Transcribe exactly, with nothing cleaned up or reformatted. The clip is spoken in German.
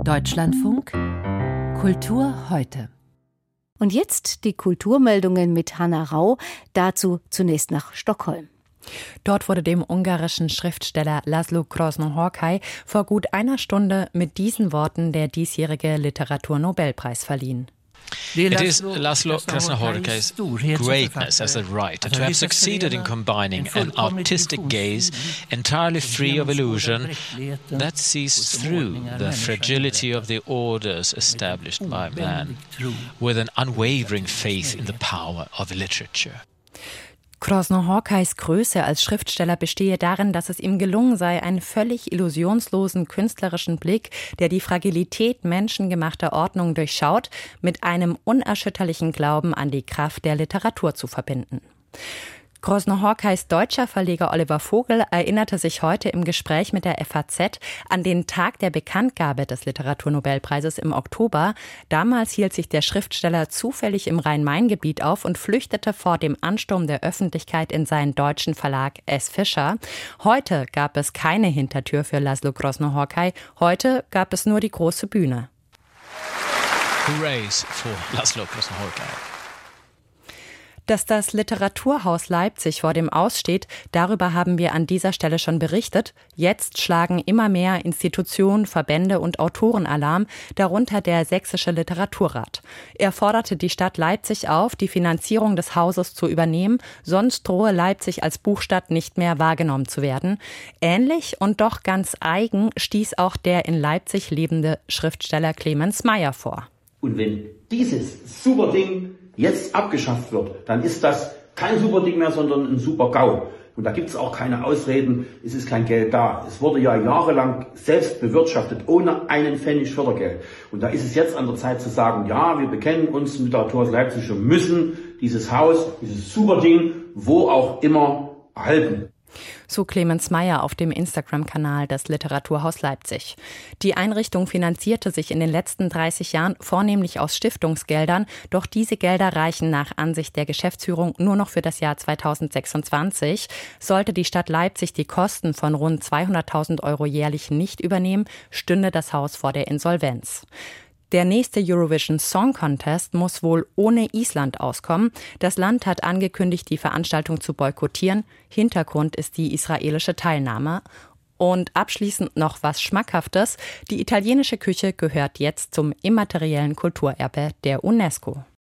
Deutschlandfunk Kultur heute. Und jetzt die Kulturmeldungen mit Hanna Rau, dazu zunächst nach Stockholm. Dort wurde dem ungarischen Schriftsteller László Krasznahorkai vor gut einer Stunde mit diesen Worten der diesjährige Literaturnobelpreis verliehen. It is László Krasznahorkai's greatness as a writer to have succeeded in combining an artistic gaze entirely free of illusion that sees through the fragility of the orders established by man with an unwavering faith in the power of literature. Krasznahorkais Größe als Schriftsteller bestehe darin, dass es ihm gelungen sei, einen völlig illusionslosen künstlerischen Blick, der die Fragilität menschengemachter Ordnung durchschaut, mit einem unerschütterlichen Glauben an die Kraft der Literatur zu verbinden. Krasznahorkais deutscher Verleger Oliver Vogel erinnerte sich heute im Gespräch mit der F A Z an den Tag der Bekanntgabe des Literaturnobelpreises im Oktober. Damals hielt sich der Schriftsteller zufällig im Rhein-Main-Gebiet auf und flüchtete vor dem Ansturm der Öffentlichkeit in seinen deutschen Verlag S. Fischer. Heute gab es keine Hintertür für László Krasznahorkai. Heute gab es nur die große Bühne. Hurrays for László Krasznahorkai. Dass das Literaturhaus Leipzig vor dem Aus steht, darüber haben wir an dieser Stelle schon berichtet. Jetzt schlagen immer mehr Institutionen, Verbände und Autoren Alarm, darunter der Sächsische Literaturrat. Er forderte die Stadt Leipzig auf, die Finanzierung des Hauses zu übernehmen, sonst drohe Leipzig als Buchstadt nicht mehr wahrgenommen zu werden. Ähnlich und doch ganz eigen stieß auch der in Leipzig lebende Schriftsteller Clemens Meyer vor. Und wenn dieses super Ding jetzt abgeschafft wird, dann ist das kein super Ding mehr, sondern ein super GAU. Und da gibt es auch keine Ausreden, es ist kein Geld da. Es wurde ja jahrelang selbst bewirtschaftet, ohne einen Pfennig Fördergeld. Und da ist es jetzt an der Zeit zu sagen, ja, wir bekennen uns zum Literaturhaus Leipzig und müssen dieses Haus, dieses super Ding, wo auch immer, erhalten. So Clemens Meyer auf dem Instagram-Kanal des Literaturhaus Leipzig. Die Einrichtung finanzierte sich in den letzten dreißig Jahren vornehmlich aus Stiftungsgeldern, doch diese Gelder reichen nach Ansicht der Geschäftsführung nur noch für das Jahr zweitausendsechsundzwanzig. Sollte die Stadt Leipzig die Kosten von rund zweihunderttausend Euro jährlich nicht übernehmen, stünde das Haus vor der Insolvenz. Der nächste Eurovision Song Contest muss wohl ohne Island auskommen. Das Land hat angekündigt, die Veranstaltung zu boykottieren. Hintergrund ist die israelische Teilnahme. Und abschließend noch was Schmackhaftes. Die italienische Küche gehört jetzt zum immateriellen Kulturerbe der UNESCO.